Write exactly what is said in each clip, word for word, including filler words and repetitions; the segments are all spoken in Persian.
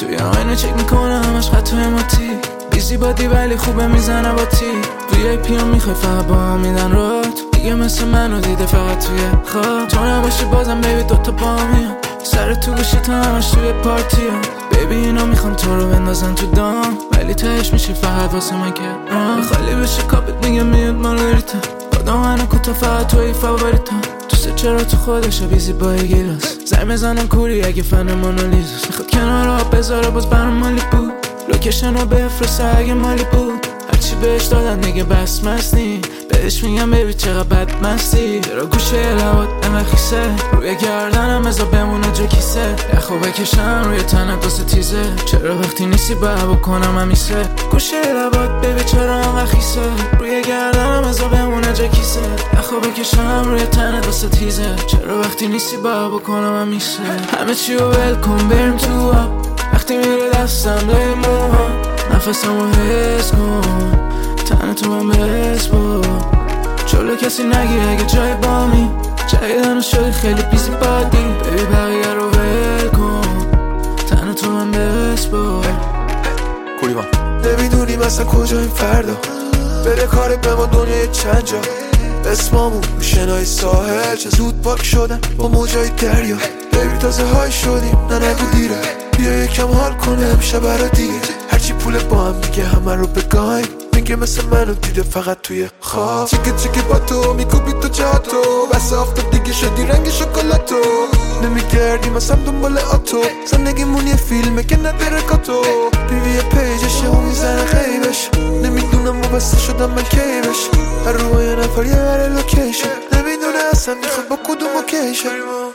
توی آینه چک میکنه همش خطای ماتی بیزی بادی ولی خوبه میزنه با تی وی ای پی هم میخوای فقط با هم میدن رات دیگه مثل منو دیده فقط توی خواب تو نباشی بازم بیبی دوتا با میام سر تو گوشی تا همش توی پارتی هم بیبی اینا میخوان تو رو بندازن تو دام ولی تهش میشه فقط واسه من که خالی بشه کاپت میگه میاد مارگریتا با من کوتا فقط توی فاوریتا دوست چرا تو خودشه بیزی با گیلاس زنگ بزنم کوری اگه فن مونالیزاست میخواد کنار آب بذاره باز برام مالی بود لوکیشن رو بفرسته اگه مالی بود هرچی بهش دادن دیگه بس مستی بهش میگم بیبی چقدر بد مستی چرا گوشه لبات انقدر خیسه روی گردنم ازا بمونه جو کیسه یخو بکشم روی تنت واسه تیزه چرا وقتی نیستی باید بکنم همیشه گوشه لبات بیبی چرا انقدر خیسه روی گردنم ازا بمونه جو کیسه یخو بکشم روی تنت واسه تیزه چرا وقتی نیستی باید بکنم همیشه همه چی رو ول کن بریم تو آب وقتی میره دستم لای موها نفسمو حس کن تن تو من بس با جلو کسی نگی اگه جای بامی جایدن شدی خیلی بیزی بادی بیبی بقیه رو ول کن تن تو من بس با کوری من نمیدونیم اصلا کجاییم فردا بره کارت به ما دنیای چند جا اسمامون رو شنای ساحل چه زود پاک شدن با موجای دریا بیبی تازه های شدیم نه نگو دیره بیا یکم حال کنه امشب برا دیگه هرچی پول با هم میگه همه رو بگایم میگه مثل منو دیده فقط توی خواب چیکه چیکه با تو میکوبی تو جاتو بس آفتاب دیگه شدی رنگ شکلاتو نمیگردیم اصلا دنبال آتو زندگیمون یه فیلمه که نداره کاتو بیوی پیجشه و میزنه غیبش نمیدونم وابسته شدم من کیبش هر روی یه نفر یه بره لوکیشن نمیدونه اصلا میخواد با کدوم اوکیشن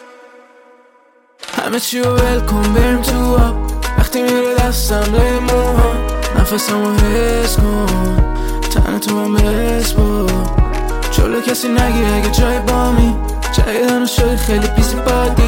همه چی رو ول کن بریم تو آب وقتی میره دستم لای موها نفسمو حس کن تن تو من بس با جلو کسی نگی اگه جای بامی جایدن شدی خیلی بیزی بادی